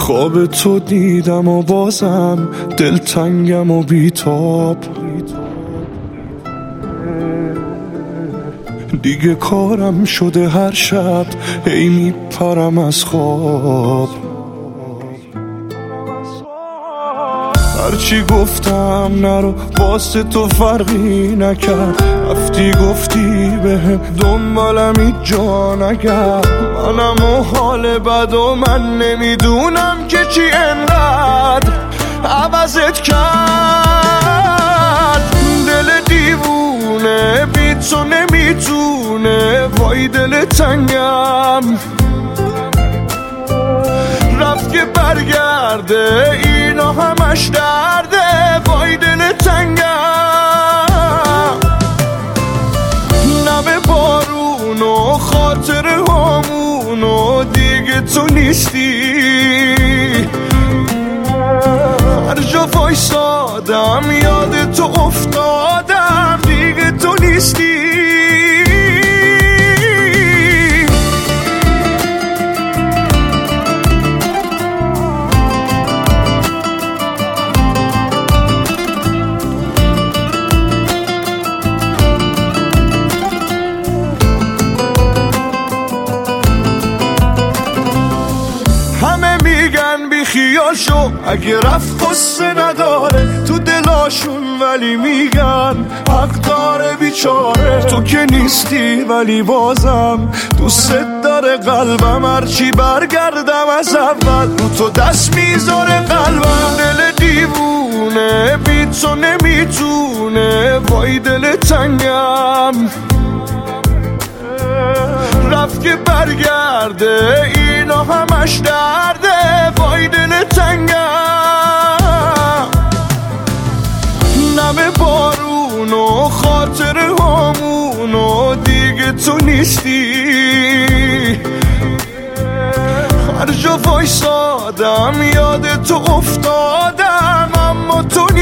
خواب تو دیدم و بازم دلتنگم و بیتاب. دیگه کارم شده هر شب هی میپرم از خواب. هرچی گفتم نرو واسه تو فرقی نکرد، رفتی گفتی بهم دنبالم هیچ جا نگرد. منم و حال بد و من نمیدونم که چی انقدر عوضت کرد. دل دیوونه بی تو نمیتونه، وای دل تنگم رفت که برگرده، اینا همش درده، وای دل تنگم. نم بارون و خاطر همون و دیگه تو نیستی. هر جا وایسادم یاد تو افتادم، دیگه تو نیستی. بی خیال شو اگه رفت قصه نداره تو دلاشون، ولی میگن حق داره بیچاره. تو که نیستی ولی بازم دوست داره قلبم، هرچی برگردم از اول رو تو دست میذاره قلبم. دل دیوونه بی تو نمیتونه، وای دل تنگم رفت که برگرده، اینا همش درده، وای دل تنگم. نم بارون و خاطر همون و دیگه تو نیستی. هر جا وایسادم یاد تو افتادم، اما تو